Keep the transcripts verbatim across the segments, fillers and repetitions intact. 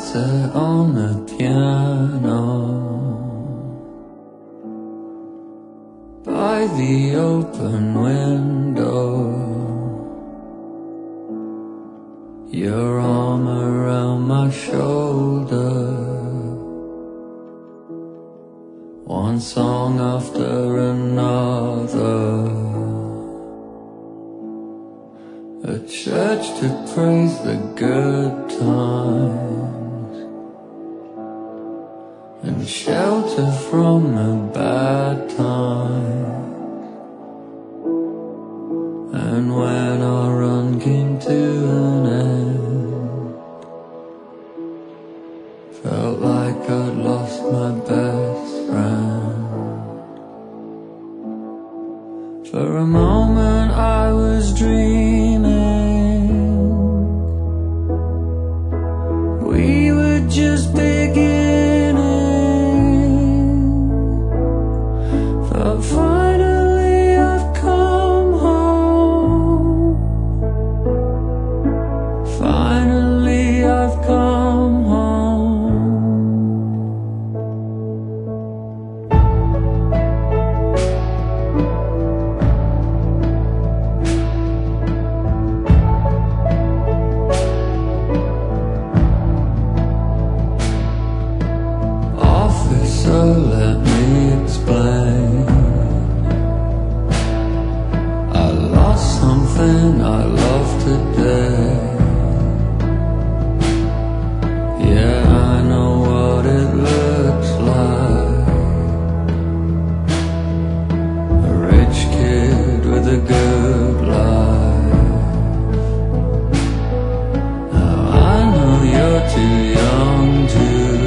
sat on the piano by the open window, your arm around my shoulder, one song after another, a church to praise the good times and shelter from the bad times. And when our run came to an end, felt like I'd lost my best friend. For a moment I was dreaming we were just beginning, but finally I've come home. Finally I've come home. So let me explain, I lost something I love today. Yeah, I know what it looks like, a rich kid with a good life. Now I know you're too young to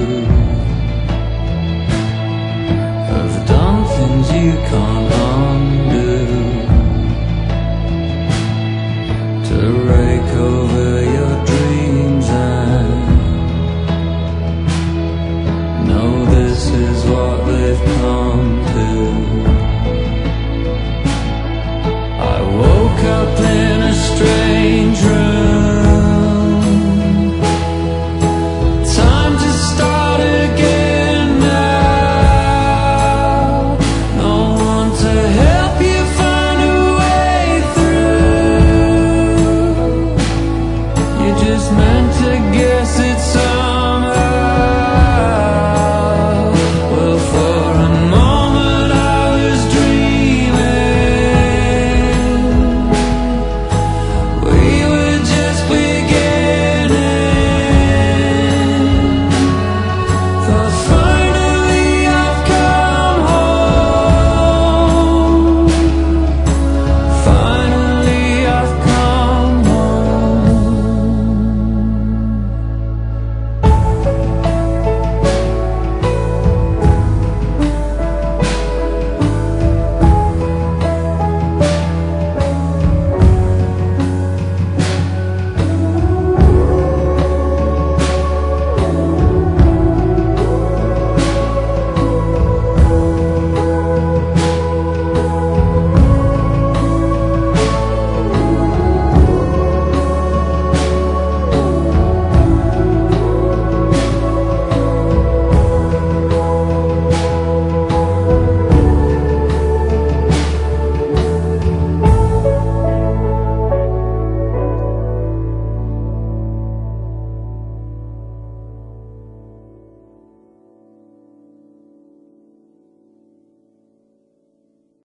you can't undo, to rake over your dreams and know this is what they've come to.